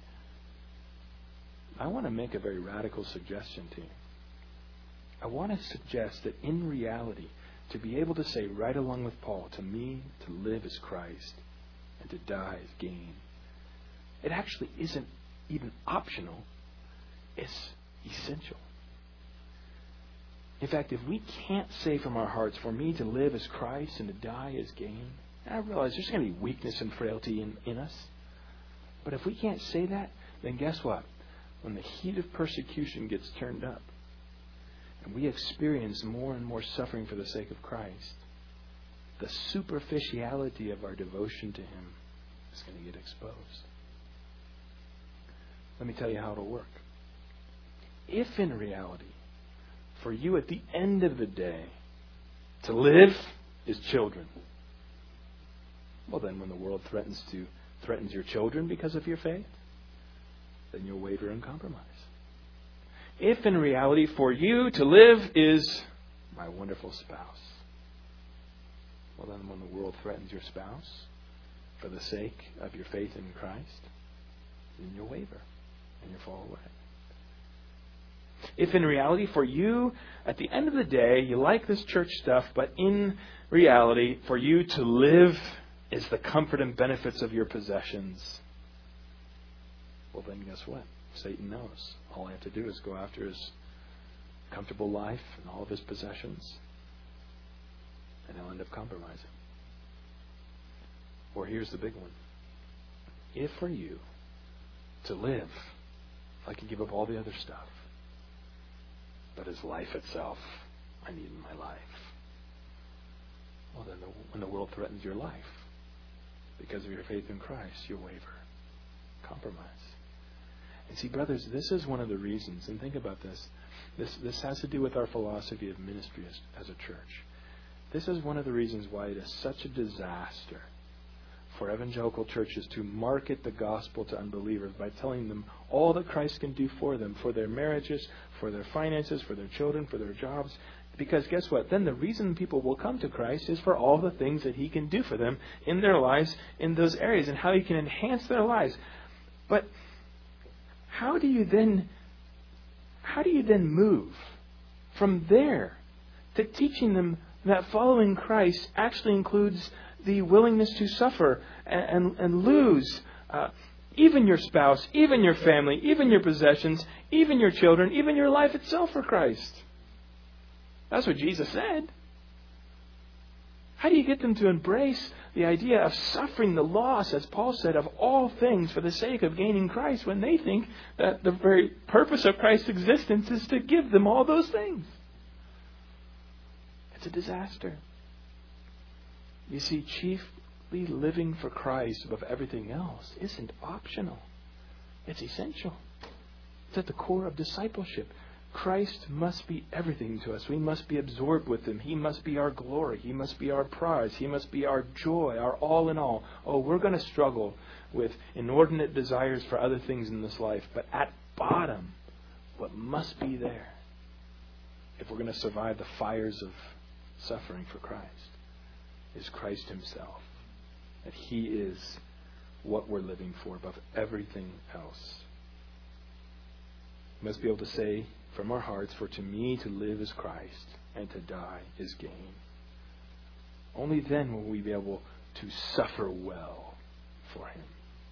I want to make a very radical suggestion to you. I want to suggest that in reality, to be able to say right along with Paul, to me, to live is Christ and to die is gain. It actually isn't even optional. It's essential. In fact, if we can't say from our hearts, for me to live is Christ and to die is gain, and I realize there's going to be weakness and frailty in us. But if we can't say that, then guess what? When the heat of persecution gets turned up and we experience more and more suffering for the sake of Christ, the superficiality of our devotion to Him is going to get exposed. Let me tell you how it'll work. If in reality, for you at the end of the day, to live is children, well then when the world threatens your children because of your faith, then you'll waver and compromise. If in reality for you to live is my wonderful spouse, well then when the world threatens your spouse for the sake of your faith in Christ, then you'll waver and you'll fall away. If in reality for you, at the end of the day, you like this church stuff, but in reality for you to live is the comfort and benefits of your possessions, well then guess what? Satan knows. All I have to do is go after his comfortable life and all of his possessions, and he'll end up compromising. Or here's the big one. If for you to live, I can give up all the other stuff, but as life itself, I need in my life, well then when the world threatens your life because of your faith in Christ, you'll waver, compromise. And see, brothers, this is one of the reasons, and think about this. This has to do with our philosophy of ministry as a church. This is one of the reasons why it is such a disaster for evangelical churches to market the gospel to unbelievers by telling them all that Christ can do for them, for their marriages, for their finances, for their children, for their jobs. Because guess what? Then the reason people will come to Christ is for all the things that He can do for them in their lives in those areas and how He can enhance their lives. But how do you then move from there to teaching them that following Christ actually includes the willingness to suffer and lose even your spouse, even your family, even your possessions, even your children, even your life itself for Christ? That's what Jesus said. How do you get them to embrace the idea of suffering the loss, as Paul said, of all things for the sake of gaining Christ, when they think that the very purpose of Christ's existence is to give them all those things? It's a disaster. You see, chiefly living for Christ above everything else isn't optional. It's essential. It's at the core of discipleship. Christ must be everything to us. We must be absorbed with Him. He must be our glory. He must be our prize. He must be our joy, our all in all. Oh, we're going to struggle with inordinate desires for other things in this life. But at bottom, what must be there, if we're going to survive the fires of suffering for Christ, is Christ Himself. That He is what we're living for above everything else. We must be able to say from our hearts, for to me to live is Christ and to die is gain. Only then will we be able to suffer well for Him.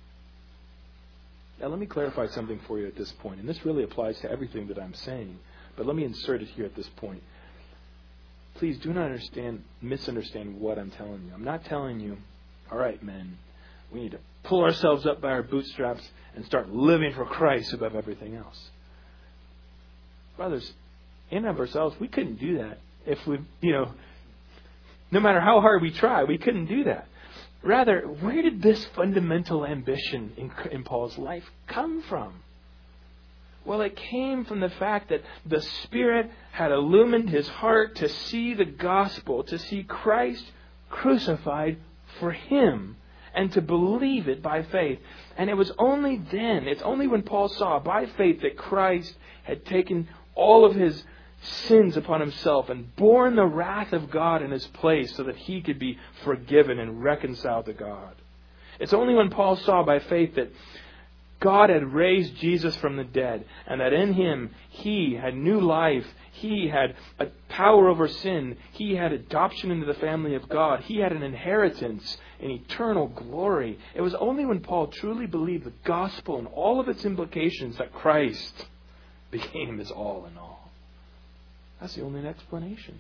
Now let me clarify something for you at this point, and this really applies to everything that I'm saying, but let me insert it here at this point. Please do not misunderstand what I'm telling you. I'm not telling you, all right, men, we need to pull ourselves up by our bootstraps and start living for Christ above everything else. Brothers, in and of ourselves, we couldn't do that if we, no matter how hard we try, we couldn't do that. Rather, where did this fundamental ambition in Paul's life come from? Well, it came from the fact that the Spirit had illumined his heart to see the gospel, to see Christ crucified for him, and to believe it by faith. And it was only then, it's only when Paul saw by faith that Christ had taken all of his sins upon himself and borne the wrath of God in his place so that he could be forgiven and reconciled to God. It's only when Paul saw by faith that God had raised Jesus from the dead, and that in Him He had new life. He had a power over sin. He had adoption into the family of God. He had an inheritance in eternal glory. It was only when Paul truly believed the gospel and all of its implications that Christ became his all in all. That's the only explanation.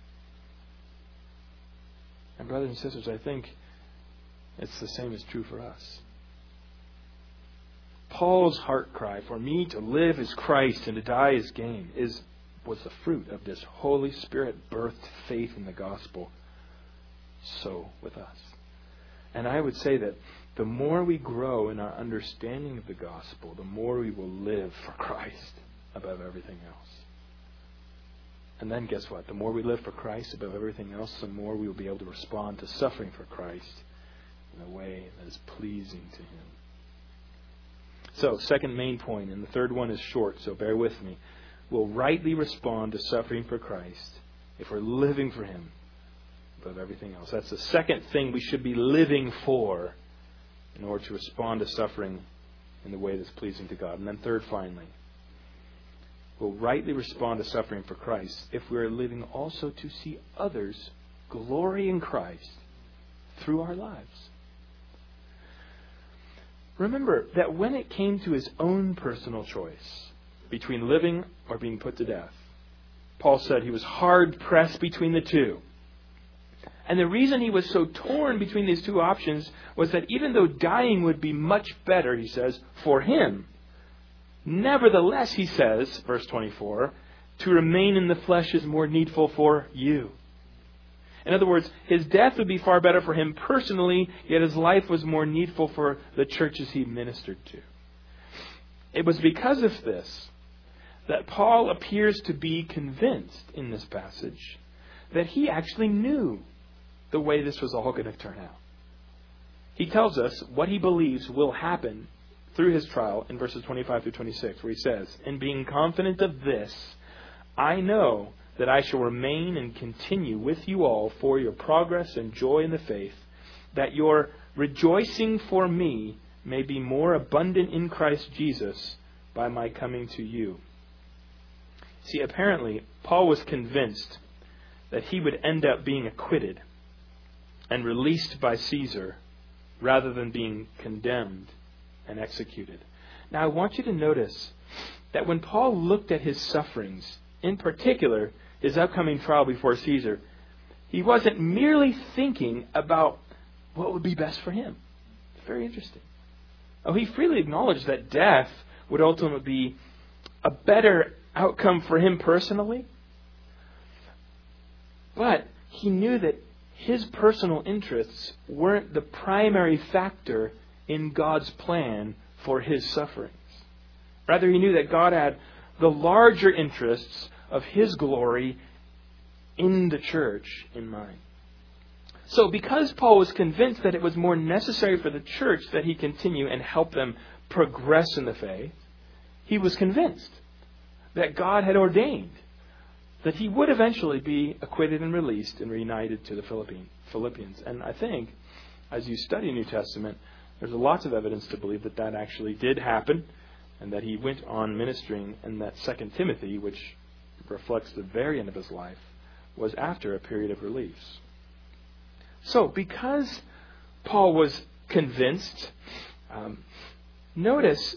And brothers and sisters, I think it's the same is true for us. Paul's heart cry, for me to live is Christ and to die is gain, was the fruit of this Holy Spirit birthed faith in the gospel. So with us. And I would say that the more we grow in our understanding of the gospel, the more we will live for Christ above everything else. And then guess what? The more we live for Christ above everything else, the more we will be able to respond to suffering for Christ in a way that is pleasing to Him. So, second main point, and the third one is short, so bear with me. We'll rightly respond to suffering for Christ if we're living for Him above everything else. That's the second thing we should be living for in order to respond to suffering in the way that's pleasing to God. And then third, finally, we'll rightly respond to suffering for Christ if we are living also to see others glory in Christ through our lives. Remember that when it came to his own personal choice between living or being put to death, Paul said he was hard pressed between the two. And the reason he was so torn between these two options was that even though dying would be much better, he says, for him, nevertheless, he says, verse 24, to remain in the flesh is more needful for you. In other words, his death would be far better for him personally, yet his life was more needful for the churches he ministered to. It was because of this that Paul appears to be convinced in this passage that he actually knew the way this was all going to turn out. He tells us what he believes will happen through his trial in verses 25 through 26, where he says, "And being confident of this, I know that I shall remain and continue with you all for your progress and joy in the faith, that your rejoicing for me may be more abundant in Christ Jesus by my coming to you." See, apparently, Paul was convinced that he would end up being acquitted and released by Caesar rather than being condemned and executed. Now, I want you to notice that when Paul looked at his sufferings, in particular, his upcoming trial before Caesar, he wasn't merely thinking about what would be best for him. It's very interesting. Oh, he freely acknowledged that death would ultimately be a better outcome for him personally. But he knew that his personal interests weren't the primary factor in God's plan for his sufferings. Rather, he knew that God had the larger interests of His glory in the church in mind. So because Paul was convinced that it was more necessary for the church that he continue and help them progress in the faith, he was convinced that God had ordained that he would eventually be acquitted and released and reunited to the Philippians. And I think, as you study New Testament, there's lots of evidence to believe that that actually did happen, and that he went on ministering, and that 2 Timothy, which reflects the very end of his life, was after a period of release. So, because Paul was convinced, notice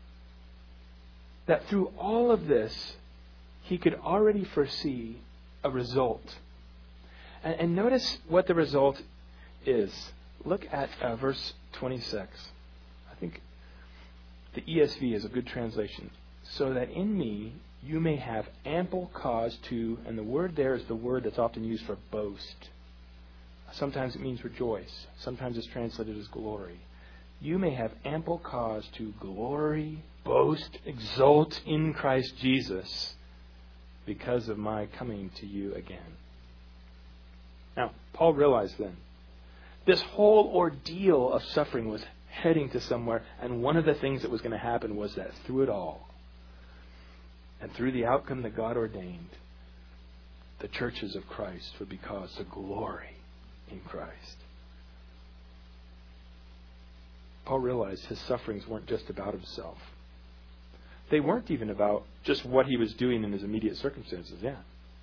that through all of this, he could already foresee a result. And notice what the result is. Look at verse 26. I think the ESV is a good translation. "So that in me you may have ample cause to," and the word there is the word that's often used for boast. Sometimes it means rejoice. Sometimes it's translated as glory. "You may have ample cause to glory, boast, exult in Christ Jesus because of my coming to you again." Now, Paul realized then this whole ordeal of suffering was heading to somewhere, and one of the things that was going to happen was that through it all, and through the outcome that God ordained, the churches of Christ would be caused to glory in Christ. Paul realized his sufferings weren't just about himself. They weren't even about just what he was doing in his immediate circumstances. Yeah.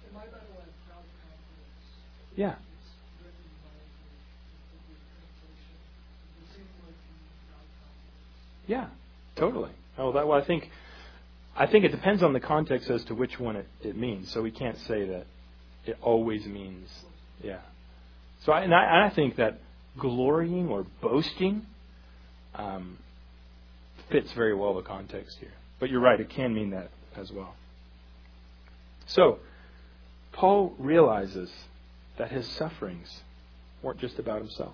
Yeah. Yeah, totally. Oh, well, I think it depends on the context as to which one it means. So we can't say that it always means, yeah. So I think that glorying or boasting fits very well the context here. But you're right, it can mean that as well. So, Paul realizes that his sufferings weren't just about himself.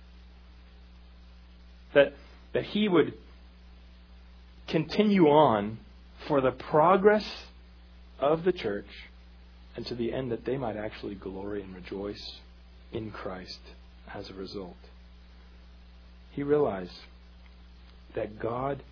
That he would continue on for the progress of the church and to the end that they might actually glory and rejoice in Christ as a result. He realized that God's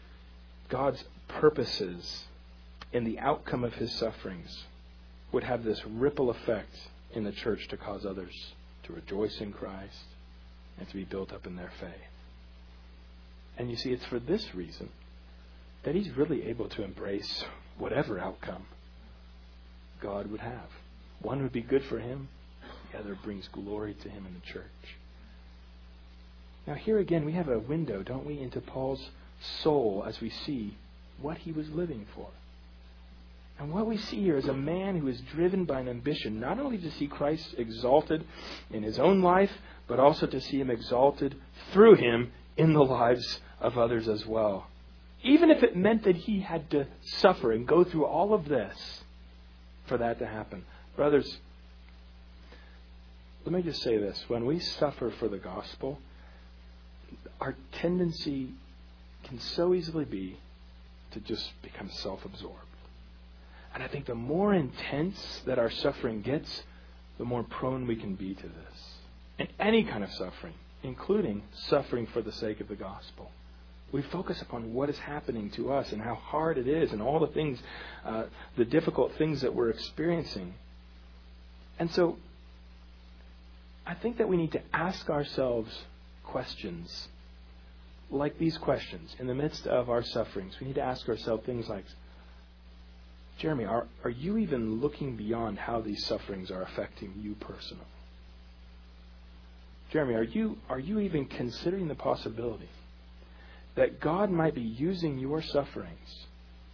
purposes in the outcome of his sufferings would have this ripple effect in the church to cause others to rejoice in Christ and to be built up in their faith. And you see, it's for this reason that he's really able to embrace whatever outcome God would have. One would be good for him, the other brings glory to him in the church. Now here again we have a window, don't we, into Paul's soul as we see what he was living for. And what we see here is a man who is driven by an ambition not only to see Christ exalted in his own life, but also to see him exalted through him in the lives of others as well. Even if it meant that he had to suffer and go through all of this for that to happen. Brothers, let me just say this. When we suffer for the gospel, our tendency can so easily be to just become self-absorbed. And I think the more intense that our suffering gets, the more prone we can be to this. And any kind of suffering, including suffering for the sake of the gospel. We focus upon what is happening to us and how hard it is and all the things, the difficult things that we're experiencing. And so, I think that we need to ask ourselves questions like these questions in the midst of our sufferings. We need to ask ourselves things like, Jeremy, are you even looking beyond how these sufferings are affecting you personally? Jeremy, are you even considering the possibility that God might be using your sufferings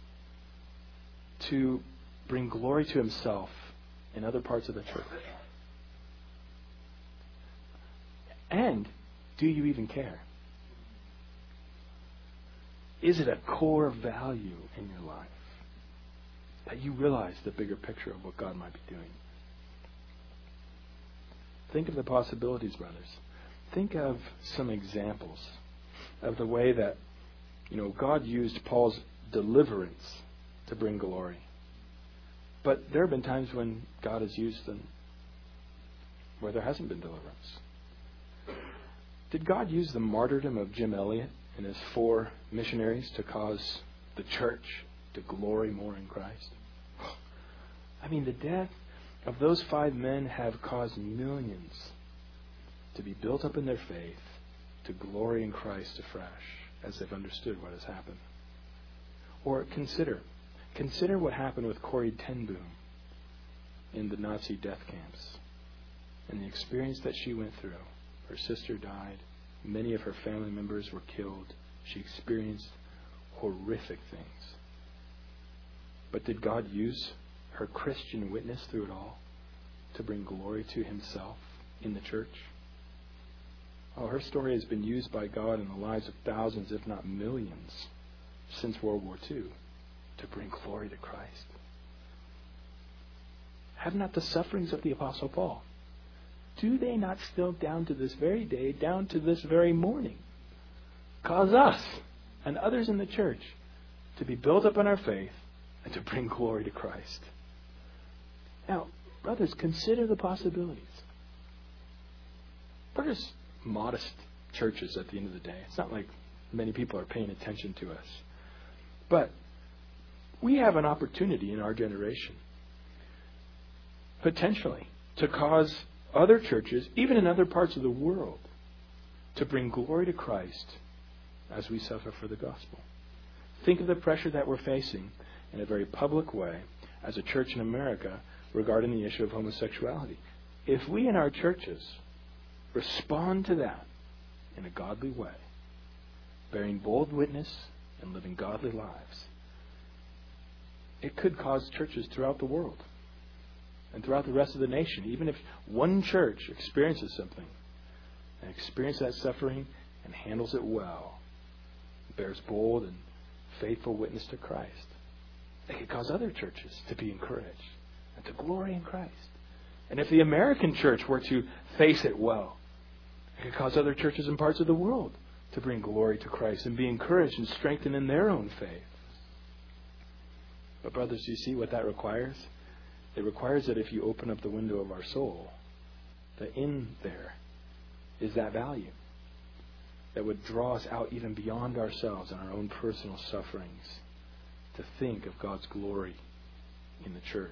to bring glory to himself in other parts of the church? And do you even care? Is it a core value in your life that you realize the bigger picture of what God might be doing? Think of the possibilities, brothers. Think of some examples of the way that, God used Paul's deliverance to bring glory. But there have been times when God has used them where there hasn't been deliverance. Did God use the martyrdom of Jim Elliot and his 4 missionaries to cause the church to glory more in Christ? I mean, the death of those 5 men have caused millions to be built up in their faith, to glory in Christ afresh as they've understood what has happened. Or consider what happened with Corrie ten Boom in the Nazi death camps and the experience that she went through. Her sister died. Many of her family members were killed. She experienced horrific things. But did God use her Christian witness through it all to bring glory to himself in the church? Oh, her story has been used by God in the lives of thousands, if not millions, since World War II to bring glory to Christ. Have not the sufferings of the Apostle Paul, do they not still down to this very day, down to this very morning, cause us and others in the church to be built up in our faith and to bring glory to Christ? Now, brothers, consider the possibilities. We're just modest churches at the end of the day. It's not like many people are paying attention to us. But we have an opportunity in our generation, potentially, to cause other churches, even in other parts of the world, to bring glory to Christ as we suffer for the gospel. Think of the pressure that we're facing in a very public way as a church in America regarding the issue of homosexuality. If we in our churches respond to that in a godly way, bearing bold witness and living godly lives, it could cause churches throughout the world and throughout the rest of the nation, even if one church experiences something and experiences that suffering and handles it well, bears bold and faithful witness to Christ, it could cause other churches to be encouraged and to glory in Christ. And if the American church were to face it well, it could cause other churches in parts of the world to bring glory to Christ and be encouraged and strengthened in their own faith. But brothers, do you see what that requires? It requires that if you open up the window of our soul, that in there is that value that would draw us out even beyond ourselves and our own personal sufferings to think of God's glory in the church.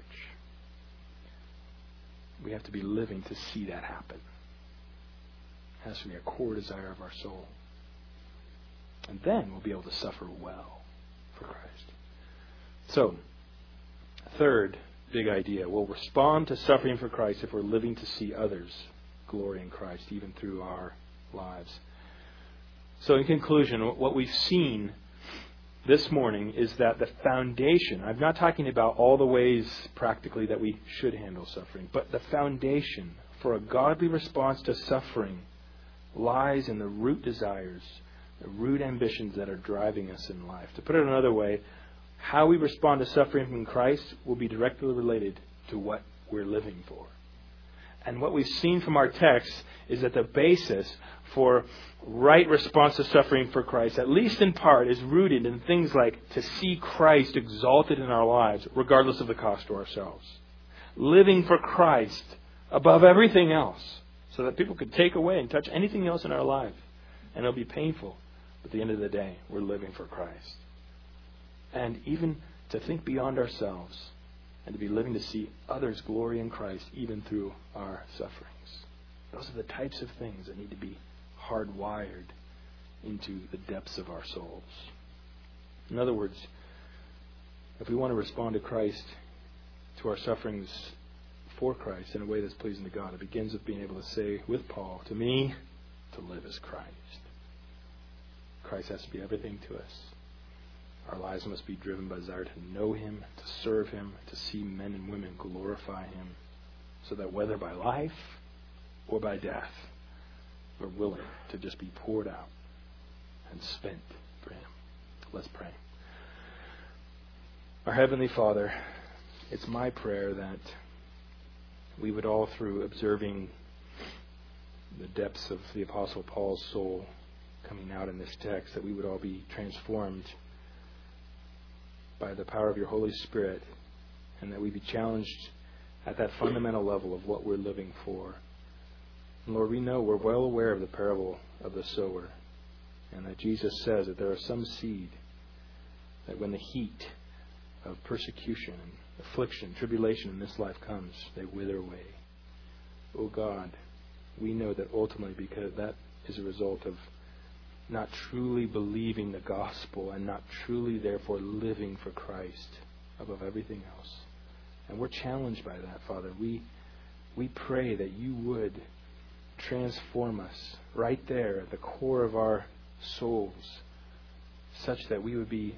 We have to be living to see that happen. It has to be a core desire of our soul. And then we'll be able to suffer well for Christ. So, third big idea, we'll respond to suffering for Christ if we're living to see others glory in Christ, even through our lives. So in conclusion, what we've seen this morning is that the foundation, I'm not talking about all the ways practically that we should handle suffering, but the foundation for a godly response to suffering lies in the root desires, the root ambitions that are driving us in life. To put it another way, how we respond to suffering from Christ will be directly related to what we're living for. And what we've seen from our text is that the basis for right response to suffering for Christ, at least in part, is rooted in things like to see Christ exalted in our lives, regardless of the cost to ourselves. Living for Christ above everything else, so that people could take away and touch anything else in our life, and it'll be painful. But at the end of the day, we're living for Christ. And even to think beyond ourselves and to be living to see others glory in Christ even through our sufferings. Those are the types of things that need to be hardwired into the depths of our souls. In other words, if we want to respond to Christ, to our sufferings for Christ in a way that's pleasing to God, it begins with being able to say with Paul, to me, to live is Christ. Christ has to be everything to us. Our lives must be driven by desire to know Him, to serve Him, to see men and women glorify Him, so that whether by life or by death, we're willing to just be poured out and spent for Him. Let's pray. Our Heavenly Father, it's my prayer that we would all, through observing the depths of the Apostle Paul's soul coming out in this text, that we would all be transformed by the power of your Holy Spirit, and that we be challenged at that fundamental level of what we're living for. And Lord, we know, we're well aware of the parable of the sower, and that Jesus says that there are some seed that when the heat of persecution, affliction, tribulation in this life comes, they wither away. Oh God, we know that ultimately, because that is a result of not truly believing the gospel and not truly, therefore, living for Christ above everything else. And we're challenged by that, Father. We pray that you would transform us right there at the core of our souls, such that we would be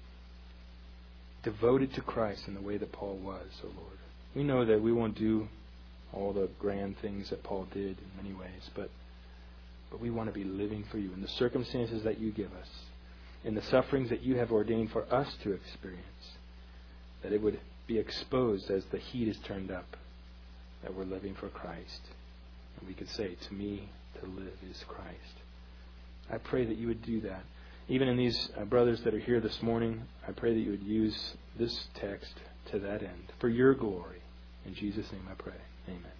devoted to Christ in the way that Paul was, oh Lord. We know that we won't do all the grand things that Paul did in many ways, but we want to be living for you in the circumstances that you give us, in the sufferings that you have ordained for us to experience, that it would be exposed as the heat is turned up, that we're living for Christ. And we could say, to me, to live is Christ. I pray that you would do that. Even in these brothers that are here this morning, I pray that you would use this text to that end, for your glory. In Jesus' name I pray. Amen.